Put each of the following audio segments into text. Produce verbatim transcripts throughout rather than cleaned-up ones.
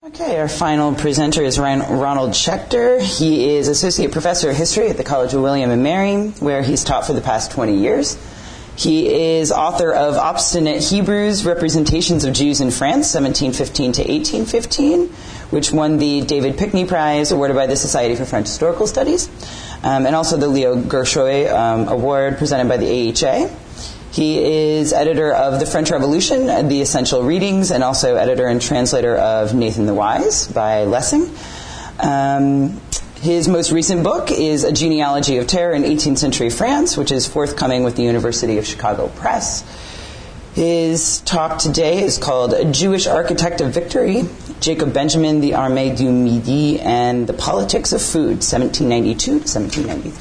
Okay, our final presenter is Ryan, Ronald Schechter. He is Associate Professor of History at the College of William and Mary, where he's taught for the past twenty years. He is author of Obstinate Hebrews, Representations of Jews in France, seventeen fifteen to eighteen fifteen, which won the David Pickney Prize awarded by the Society for French Historical Studies, um, and also the Leo Gershoy um, Award presented by the A H A. He is editor of The French Revolution, The Essential Readings, and also editor and translator of Nathan the Wise by Lessing. Um, his most recent book is A Genealogy of Terror in eighteenth Century France, which is forthcoming with the University of Chicago Press. His talk today is called A Jewish Architect of Victory, Jacob Benjamin, the Armée du Midi, and the Politics of Food, seventeen ninety-two to seventeen ninety-three.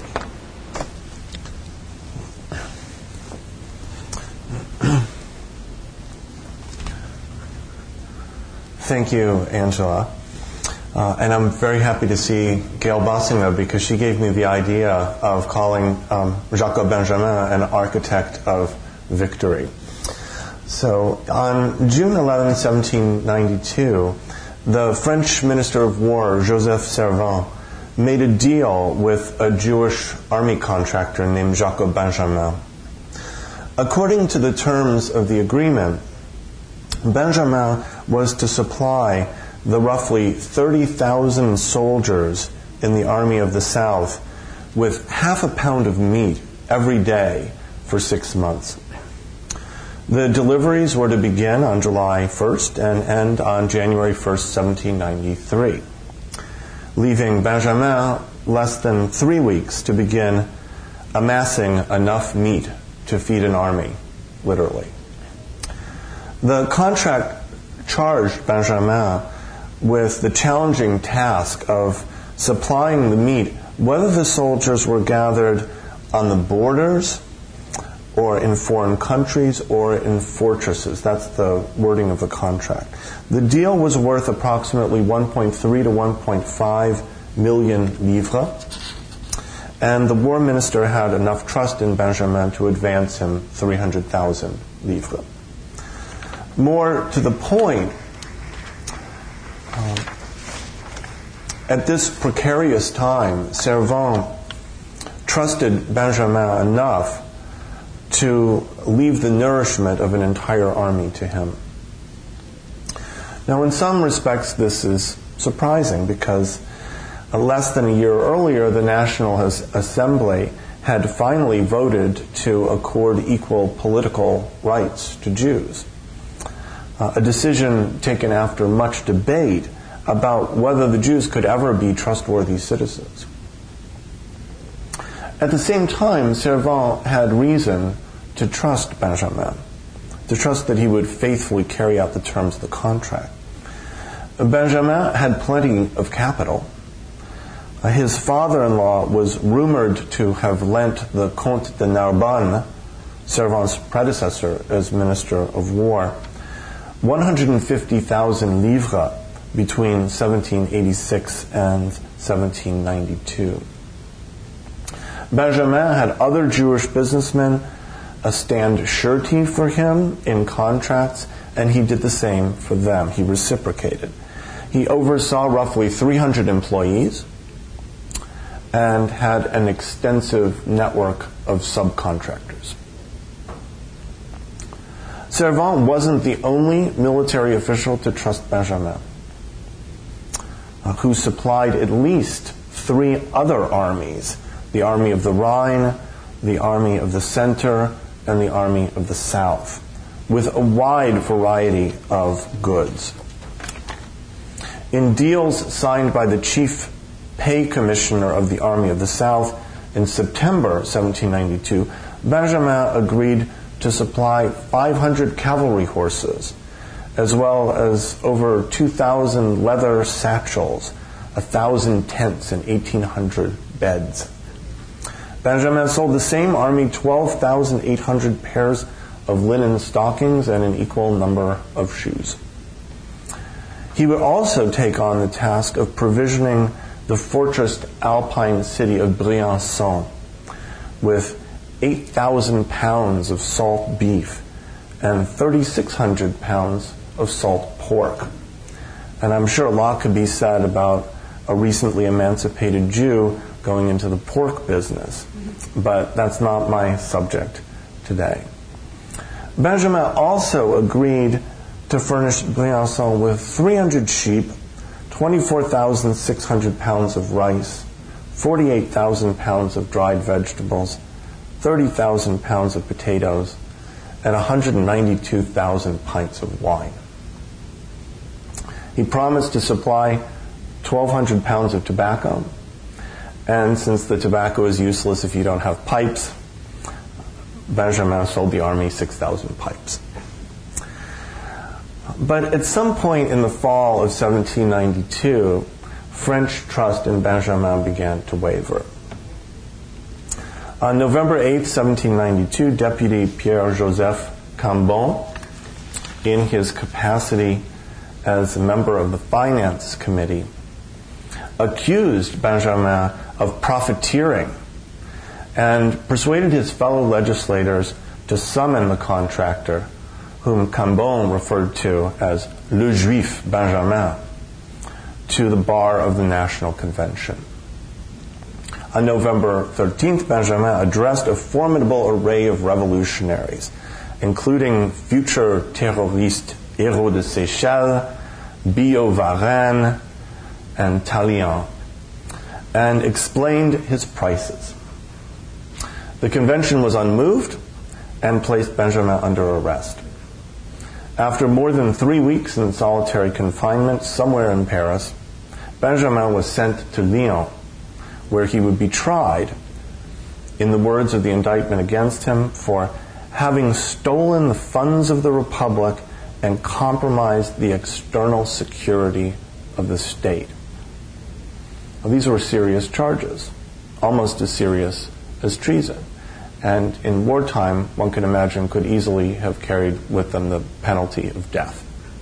Thank you, Angela. Uh, and I'm very happy to see Gail Bossinger because she gave me the idea of calling um, Jacob Benjamin an architect of victory. So on June eleventh, seventeen ninety-two, the French Minister of War, Joseph Servan, made a deal with a Jewish army contractor named Jacob Benjamin. According to the terms of the agreement, Benjamin was to supply the roughly thirty thousand soldiers in the Army of the South with half a pound of meat every day for six months. The deliveries were to begin on July first and end on January first, seventeen ninety-three, leaving Benjamin less than three weeks to begin amassing enough meat to feed an army, literally. The contract charged Benjamin with the challenging task of supplying the meat, whether the soldiers were gathered on the borders or in foreign countries or in fortresses. That's the wording of the contract. The deal was worth approximately one point three to one point five million livres, and the war minister had enough trust in Benjamin to advance him three hundred thousand livres. More to the point, um, at this precarious time, Servan trusted Benjamin enough to leave the nourishment of an entire army to him. Now, in some respects, this is surprising because uh, less than a year earlier, the National Assembly had finally voted to accord equal political rights to Jews. Uh, a decision taken after much debate about whether the Jews could ever be trustworthy citizens. At the same time, Servan had reason to trust Benjamin, to trust that he would faithfully carry out the terms of the contract. Benjamin had plenty of capital. Uh, his father-in-law was rumored to have lent the Comte de Narbonne, Servan's predecessor as Minister of War, one hundred fifty thousand livres between seventeen eighty-six and seventeen ninety-two. Benjamin had other Jewish businessmen uh, stand surety for him in contracts, and he did the same for them. He reciprocated. He oversaw roughly three hundred employees and had an extensive network of subcontractors. Servan wasn't the only military official to trust Benjamin, uh, who supplied at least three other armies: the Army of the Rhine, the Army of the Center, and the Army of the South, with a wide variety of goods. In deals signed by the Chief Pay Commissioner of the Army of the South in September seventeen ninety-two, Benjamin agreed to supply five hundred cavalry horses, as well as over two thousand leather satchels, one thousand tents, and eighteen hundred beds. Benjamin sold the same army twelve thousand eight hundred pairs of linen stockings and an equal number of shoes. He would also take on the task of provisioning the fortressed Alpine city of Briançon with eight thousand pounds of salt beef and three thousand six hundred pounds of salt pork. And I'm sure a lot could be said about a recently emancipated Jew going into the pork business, but that's not my subject today. Benjamin also agreed to furnish Briançon with three hundred sheep, twenty-four thousand six hundred pounds of rice, forty-eight thousand pounds of dried vegetables, thirty thousand pounds of potatoes, and one hundred ninety-two thousand pints of wine. He promised to supply twelve hundred pounds of tobacco, and since the tobacco is useless if you don't have pipes, Benjamin sold the army six thousand pipes. But at some point in the fall of seventeen ninety-two, French trust in Benjamin began to waver. On November eighth, seventeen ninety-two, Deputy Pierre-Joseph Cambon, in his capacity as a member of the Finance Committee, accused Benjamin of profiteering and persuaded his fellow legislators to summon the contractor, whom Cambon referred to as Le Juif Benjamin, to the bar of the National Convention. On November thirteenth, Benjamin addressed a formidable array of revolutionaries, including future terrorist Hérault de Seychelles, Billaud Varenne, and Tallien, and explained his prices. The convention was unmoved and placed Benjamin under arrest. After more than three weeks in solitary confinement somewhere in Paris, Benjamin was sent to Lyon, where he would be tried, in the words of the indictment against him, for having stolen the funds of the Republic and compromised the external security of the state. Now, these were serious charges, almost as serious as treason. And in wartime, one can imagine, could easily have carried with them the penalty of death.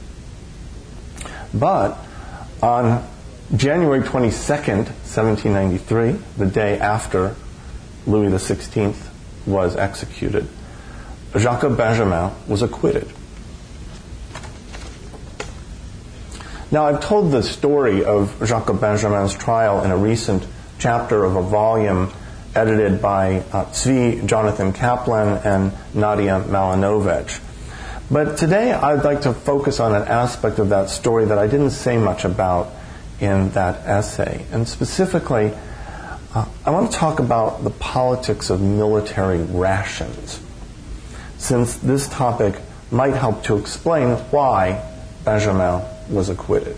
But on January twenty-second, seventeen ninety-three, the day after Louis the sixteenth was executed, Jacob Benjamin was acquitted. Now, I've told the story of Jacob Benjamin's trial in a recent chapter of a volume edited by uh, Tzvi Jonathan Kaplan and Nadia Malinovich. But today I'd like to focus on an aspect of that story that I didn't say much about in that essay. And specifically, uh, I want to talk about the politics of military rations, since this topic might help to explain why Benjamin was acquitted.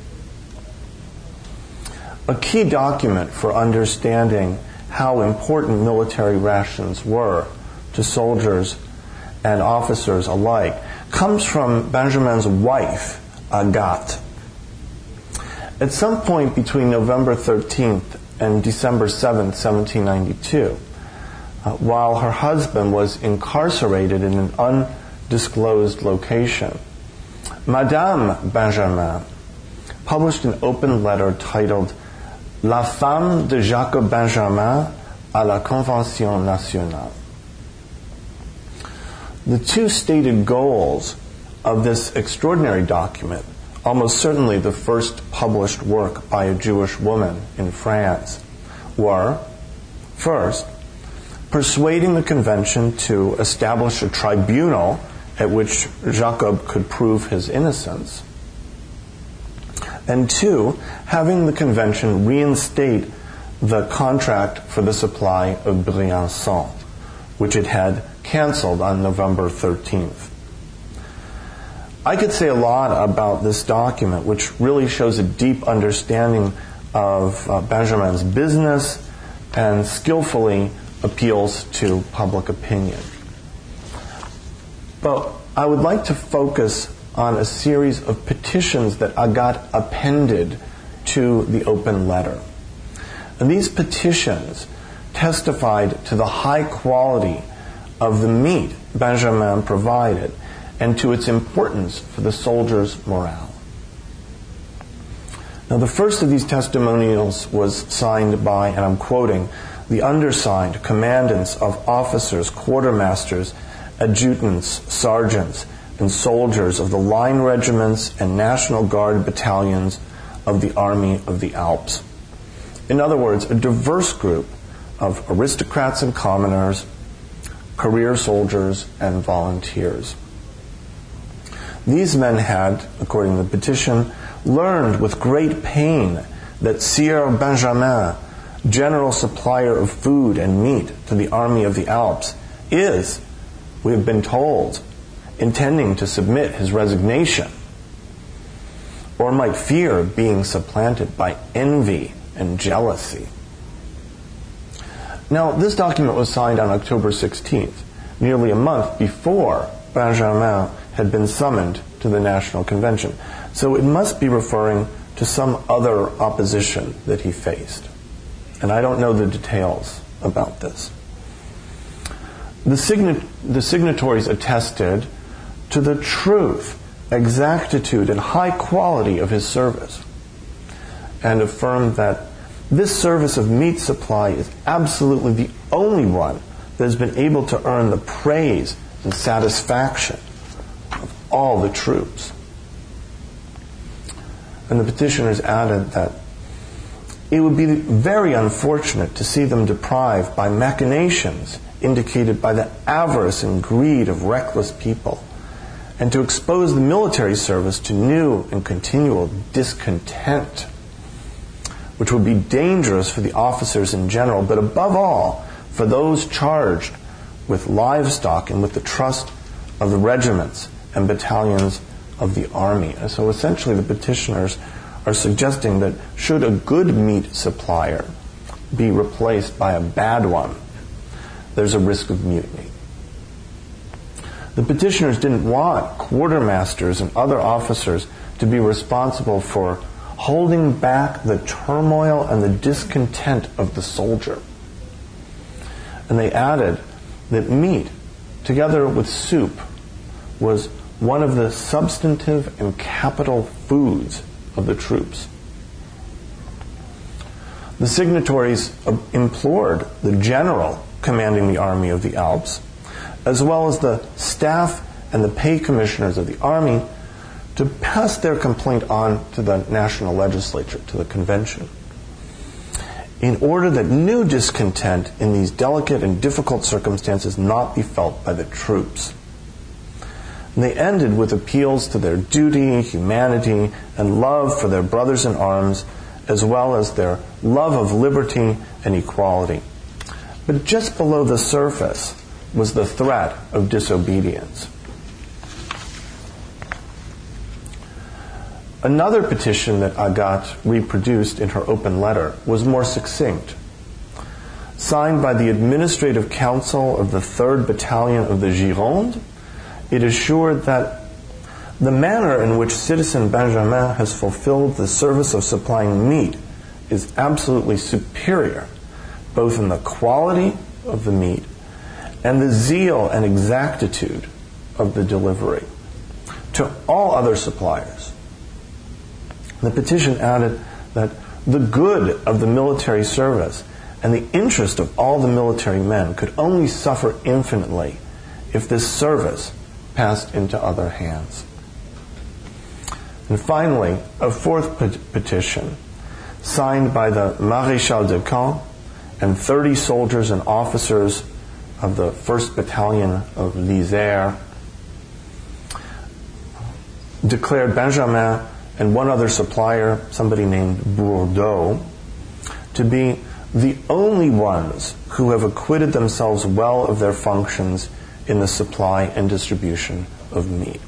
A key document for understanding how important military rations were to soldiers and officers alike comes from Benjamin's wife, Agathe. At some point between November thirteenth and December seventh, seventeen ninety-two, uh, while her husband was incarcerated in an undisclosed location, Madame Benjamin published an open letter titled La femme de Jacob Benjamin à la Convention nationale. The two stated goals of this extraordinary document, almost certainly the first published work by a Jewish woman in France, were, first, persuading the convention to establish a tribunal at which Jacob could prove his innocence, and two, having the convention reinstate the contract for the supply of Briançon, which it had canceled on November thirteenth. I could say a lot about this document, which really shows a deep understanding of uh, Benjamin's business and skillfully appeals to public opinion. But I would like to focus on a series of petitions that Agathe appended to the open letter. And these petitions testified to the high quality of the meat Benjamin provided and to its importance for the soldiers' morale. Now, the first of these testimonials was signed by, and I'm quoting, the undersigned commandants of officers, quartermasters, adjutants, sergeants, and soldiers of the line regiments and National Guard battalions of the Army of the Alps. In other words, a diverse group of aristocrats and commoners, career soldiers, and volunteers. These men had, according to the petition, learned with great pain that Sieur Benjamin, general supplier of food and meat to the Army of the Alps, is, we have been told, intending to submit his resignation, or might fear being supplanted by envy and jealousy. Now, this document was signed on October sixteenth, nearly a month before Benjamin had been summoned to the National Convention. So it must be referring to some other opposition that he faced. And I don't know the details about this. The, signa- the signatories attested to the truth, exactitude, and high quality of his service, and affirmed that this service of meat supply is absolutely the only one that has been able to earn the praise and satisfaction of all the troops. And the petitioners added that it would be very unfortunate to see them deprived by machinations indicated by the avarice and greed of reckless people, and to expose the military service to new and continual discontent, which would be dangerous for the officers in general, but above all, for those charged with livestock and with the trust of the regiments and battalions of the army. And so essentially the petitioners are suggesting that should a good meat supplier be replaced by a bad one, there's a risk of mutiny. The petitioners didn't want quartermasters and other officers to be responsible for holding back the turmoil and the discontent of the soldier. And they added that meat, together with soup, was one of the substantive and capital foods of the troops. The signatories implored the general commanding the Army of the Alps, as well as the staff and the pay commissioners of the army, to pass their complaint on to the national legislature, to the convention, in order that new discontent in these delicate and difficult circumstances not be felt by the troops. And they ended with appeals to their duty, humanity, and love for their brothers in arms, as well as their love of liberty and equality. But just below the surface was the threat of disobedience. Another petition that Agathe reproduced in her open letter was more succinct. Signed by the Administrative Council of the third Battalion of the Gironde, it assured that the manner in which Citizen Benjamin has fulfilled the service of supplying meat is absolutely superior, both in the quality of the meat and the zeal and exactitude of the delivery, to all other suppliers. The petition added that the good of the military service and the interest of all the military men could only suffer infinitely if this service passed into other hands. And finally, a fourth pet- petition, signed by the Maréchal de Camp and thirty soldiers and officers of the first Battalion of l'Isère, declared Benjamin and one other supplier, somebody named Bourdeau, to be the only ones who have acquitted themselves well of their functions in the supply and distribution of meat.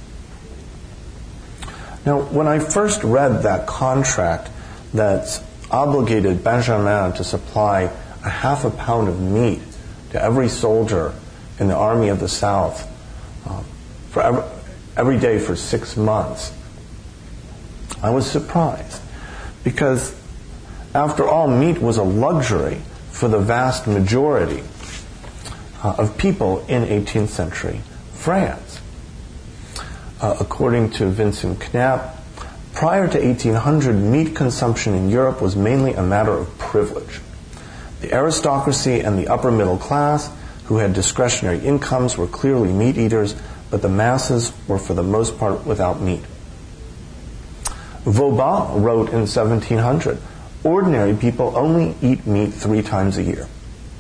Now, when I first read that contract that obligated Benjamin to supply a half a pound of meat to every soldier in the Army of the South um, for every, every day for six months, I was surprised, because after all, meat was a luxury for the vast majority uh, of people in eighteenth century France. Uh, according to Vincent Knapp, prior to eighteen hundred, meat consumption in Europe was mainly a matter of privilege. The aristocracy and the upper middle class, who had discretionary incomes, were clearly meat eaters, but the masses were for the most part without meat. Vauban wrote in seventeen hundred, ordinary people only eat meat three times a year.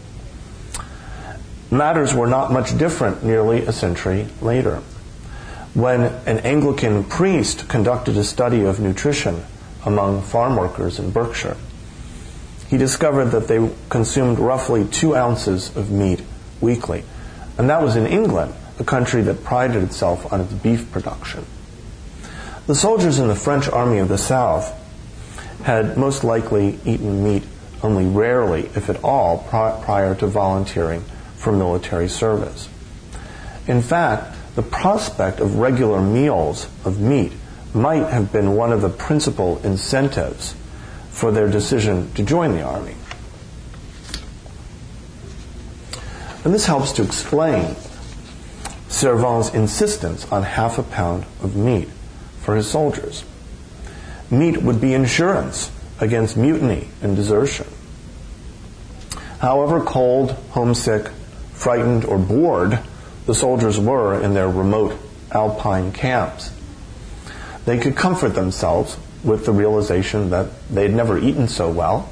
Matters were not much different nearly a century later, when an Anglican priest conducted a study of nutrition among farm workers in Berkshire. He discovered that they consumed roughly two ounces of meat weekly, and that was in England, a country that prided itself on its beef production. The soldiers in the French army of the South had most likely eaten meat only rarely, if at all, prior to volunteering for military service. In fact, the prospect of regular meals of meat might have been one of the principal incentives for their decision to join the army. And this helps to explain Servan's insistence on half a pound of meat for his soldiers. Meat would be insurance against mutiny and desertion. However cold, homesick, frightened, or bored the soldiers were in their remote alpine camps, they could comfort themselves with the realization that they had never eaten so well.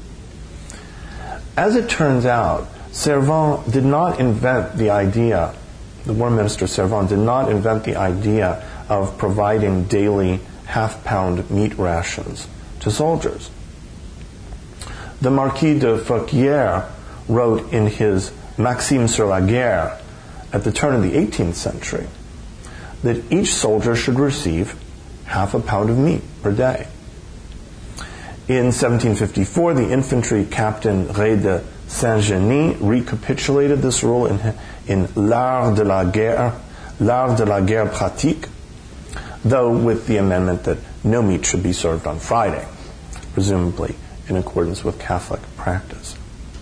As it turns out, Servan did not invent the idea, the War Minister Servan did not invent the idea of providing daily half-pound meat rations to soldiers. The Marquis de Feuquières wrote in his Maxime sur la guerre at the turn of the eighteenth century that each soldier should receive half a pound of meat per day. In seventeen fifty-four, the infantry captain Ré de Saint-Genis recapitulated this rule in, in L'Art de la Guerre, L'Art de la Guerre Pratique, though with the amendment that no meat should be served on Friday, presumably in accordance with Catholic practice.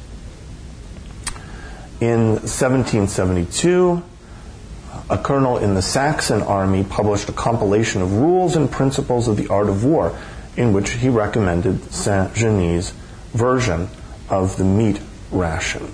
In seventeen seventy-two, a colonel in the Saxon army published a compilation of rules and principles of the art of war, in which he recommended Saint-Genis' version of the meat ration.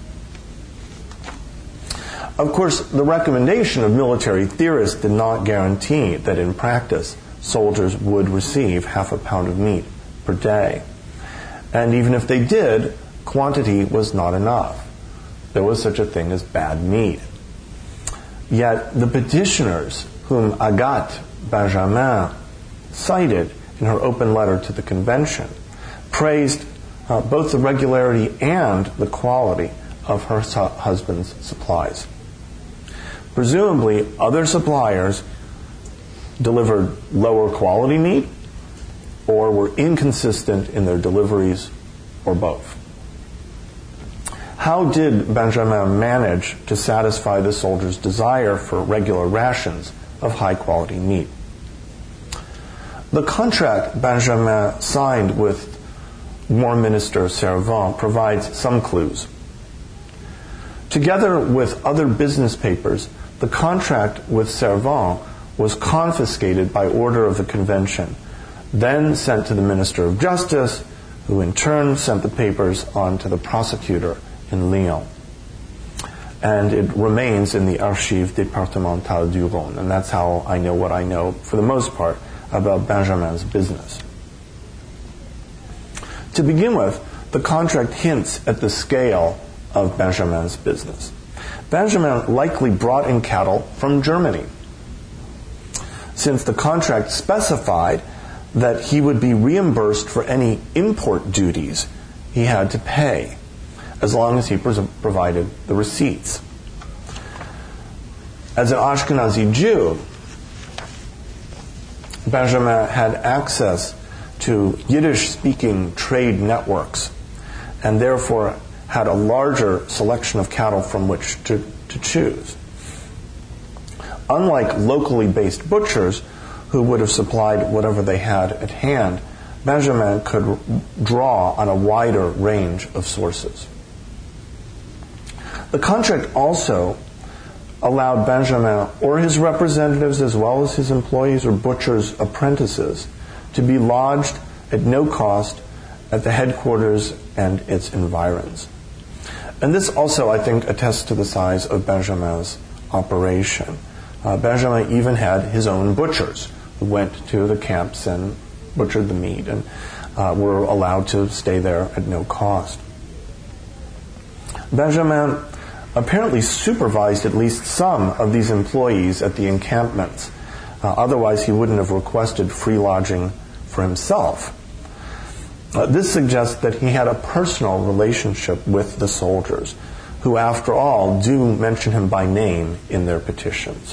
Of course, the recommendation of military theorists did not guarantee that in practice soldiers would receive half a pound of meat per day. And even if they did, quantity was not enough. There was such a thing as bad meat. Yet the petitioners, whom Agathe Benjamin cited in her open letter to the convention, praised uh, both the regularity and the quality of her su- husband's supplies. Presumably, other suppliers delivered lower quality meat or were inconsistent in their deliveries, or both. How did Benjamin manage to satisfy the soldiers' desire for regular rations of high-quality meat? The contract Benjamin signed with War Minister Servan provides some clues. Together with other business papers, the contract with Servan was confiscated by order of the convention, then sent to the Minister of Justice, who in turn sent the papers on to the prosecutor in Lyon. And it remains in the Archives départementales du Rhône, and that's how I know what I know, for the most part, about Benjamin's business. To begin with, the contract hints at the scale of Benjamin's business. Benjamin likely brought in cattle from Germany, since the contract specified that he would be reimbursed for any import duties he had to pay, as long as he pres- provided the receipts. As an Ashkenazi Jew, Benjamin had access to Yiddish-speaking trade networks, and therefore had a larger selection of cattle from which to, to choose. Unlike locally based butchers, who would have supplied whatever they had at hand, Benjamin could draw on a wider range of sources. The contract also allowed Benjamin or his representatives, as well as his employees or butchers' apprentices, to be lodged at no cost at the headquarters and its environs. And this also, I think, attests to the size of Benjamin's operation. Uh, Benjamin even had his own butchers who went to the camps and butchered the meat and uh, were allowed to stay there at no cost. Benjamin apparently supervised at least some of these employees at the encampments. Uh, otherwise, he wouldn't have requested free lodging for himself. Uh, this suggests that he had a personal relationship with the soldiers, who, after all, do mention him by name in their petitions.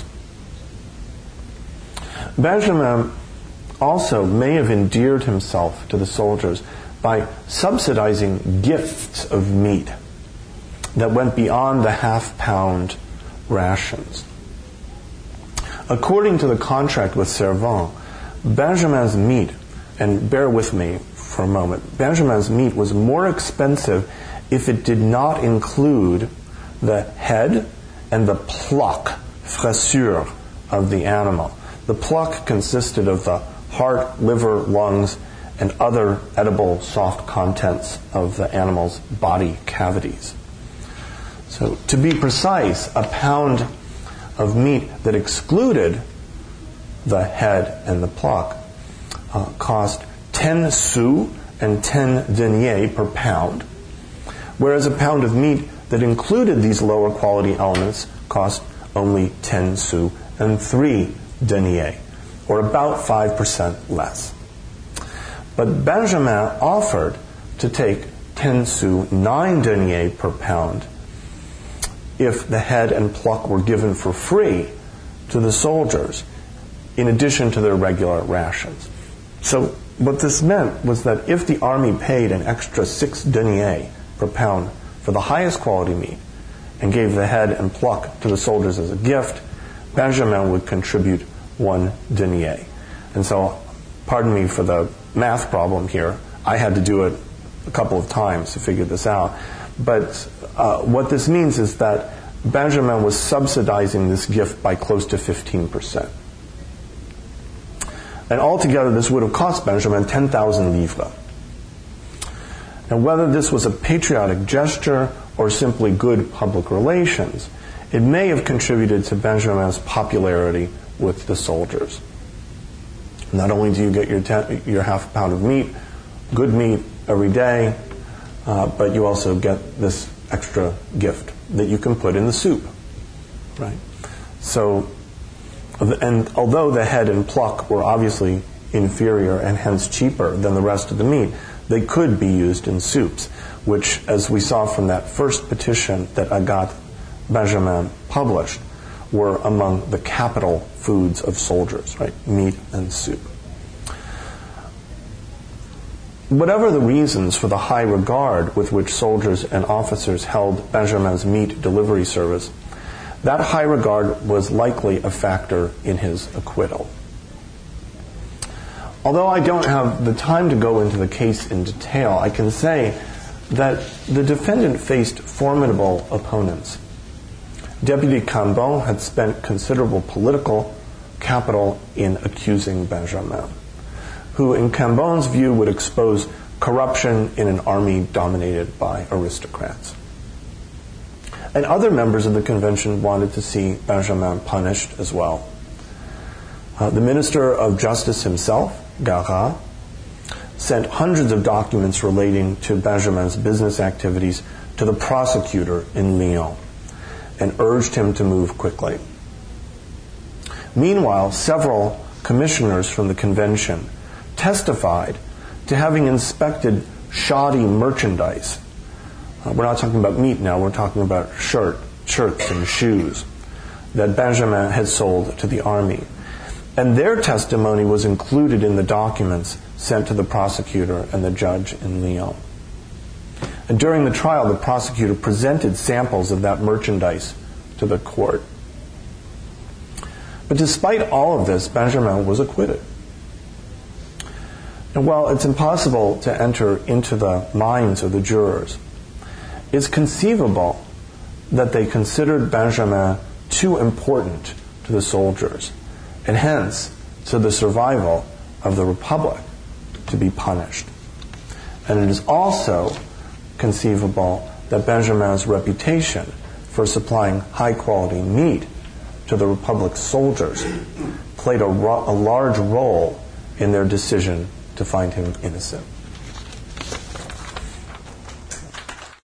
Benjamin also may have endeared himself to the soldiers by subsidizing gifts of meat that went beyond the half-pound rations. According to the contract with Servan, Benjamin's meat, and bear with me for a moment, Benjamin's meat was more expensive if it did not include the head and the pluck, fraissure, of the animal. The pluck consisted of the heart, liver, lungs, and other edible soft contents of the animal's body cavities. So, to be precise, a pound of meat that excluded the head and the pluck uh, cost ten sous and ten deniers per pound, whereas a pound of meat that included these lower quality elements cost only ten sous and three deniers, or about five percent less. But Benjamin offered to take ten sous, nine deniers per pound, if the head and pluck were given for free to the soldiers, in addition to their regular rations. So what this meant was that if the army paid an extra six deniers per pound for the highest quality meat and gave the head and pluck to the soldiers as a gift, Benjamin would contribute one denier. And so, pardon me for the math problem here, I had to do it a couple of times to figure this out. But uh, what this means is that Benjamin was subsidizing this gift by close to fifteen percent. And altogether, this would have cost Benjamin ten thousand livres. And whether this was a patriotic gesture or simply good public relations, it may have contributed to Benjamin's popularity with the soldiers. Not only do you get your, ten, your half a pound of meat, good meat every day, uh, but you also get this extra gift that you can put in the soup, right? So, and although the head and pluck were obviously inferior and hence cheaper than the rest of the meat, they could be used in soups, which, as we saw from that first petition that Agathe Benjamin published, were among the capital foods of soldiers, right? Meat and soup. Whatever the reasons for the high regard with which soldiers and officers held Benjamin's meat delivery service, that high regard was likely a factor in his acquittal. Although I don't have the time to go into the case in detail, I can say that the defendant faced formidable opponents. Deputy Cambon had spent considerable political capital in accusing Benjamin, who in Cambon's view would expose corruption in an army dominated by aristocrats. And other members of the convention wanted to see Benjamin punished as well. Uh, the Minister of Justice himself, Garat, sent hundreds of documents relating to Benjamin's business activities to the prosecutor in Lyon and urged him to move quickly. Meanwhile, several commissioners from the convention testified to having inspected shoddy merchandise. Uh, we're not talking about meat now, we're talking about shirt, shirts and shoes that Benjamin had sold to the army. And their testimony was included in the documents sent to the prosecutor and the judge in Lyon. And during the trial, the prosecutor presented samples of that merchandise to the court. But despite all of this, Benjamin was acquitted. And while it's impossible to enter into the minds of the jurors, it's conceivable that they considered Benjamin too important to the soldiers, and hence to the survival of the Republic, to be punished. And it is also conceivable that Benjamin's reputation for supplying high-quality meat to the Republic's soldiers played a, ro- a large role in their decision to find him innocent.